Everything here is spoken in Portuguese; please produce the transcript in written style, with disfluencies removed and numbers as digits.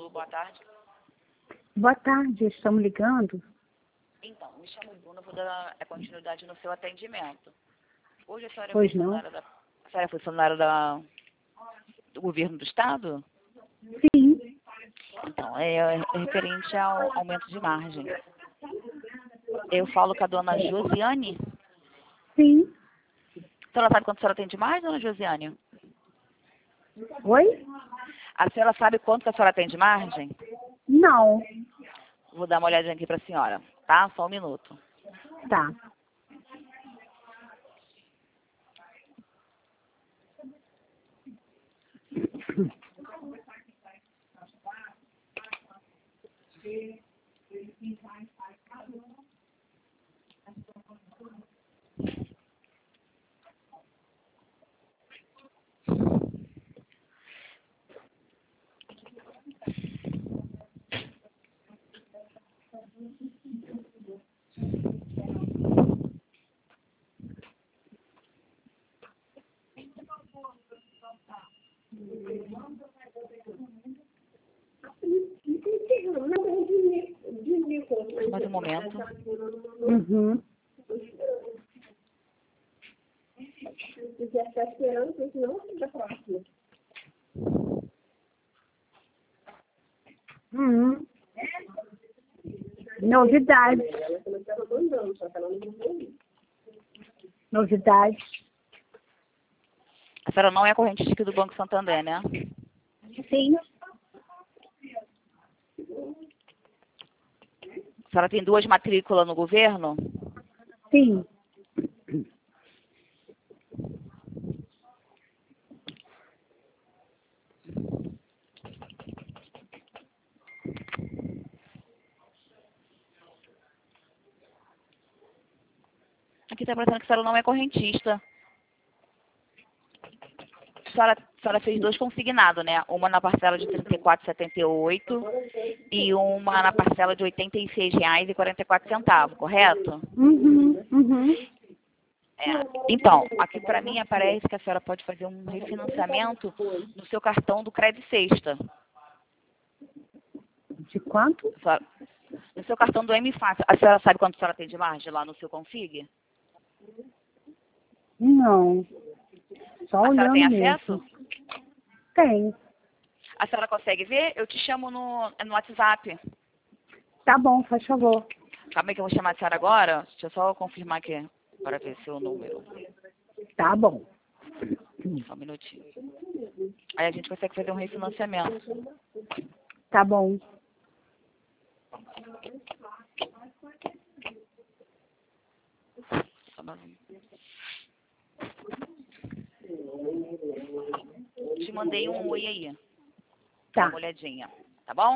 Alô, boa tarde. Boa tarde, estamos ligando. Então, me chamo Bruna, vou dar continuidade no seu atendimento. Hoje a senhora Pois foi não? a senhora foi funcionária do governo do estado? Sim, Então, é referente ao aumento de margem. Eu falo com a dona Josiane. sim. A senhora sabe quanto a senhora tem de margem, dona Josiane? Oi? A senhora sabe quanto que a senhora tem de margem? Não. Vou dar uma olhadinha aqui para a senhora, tá? Só um minuto. Tá. Mais um momento. Uhum. Uhum. Novidade. Novidade. A senhora não é correntista aqui do Banco Santander, né? Sim. A senhora tem 2 matrículas no governo? Sim. Aqui está parecendo que a senhora não é correntista. A senhora fez 2 consignados, né? Uma na parcela de R$ 34,78 e uma na parcela de R$ 86,44, correto? Uhum. Uhum. É. Então, aqui para mim aparece que a senhora pode fazer um refinanciamento no seu cartão do Crédito Sexta. De quanto? No seu cartão do M Fácil. A senhora sabe quanto a senhora tem de margem lá no seu config? Não. Só A senhora olhando tem mesmo. acesso? Tem. A senhora consegue ver? Eu te chamo no WhatsApp. Tá bom, faz favor. Calma aí que eu vou chamar a senhora agora. Deixa eu só confirmar aqui para ver seu número. Tá bom. Só um minutinho. Aí a gente consegue fazer um refinanciamento. Tá bom. Só mais um. Te mandei um oi aí. Dá Tá. uma olhadinha. Tá bom?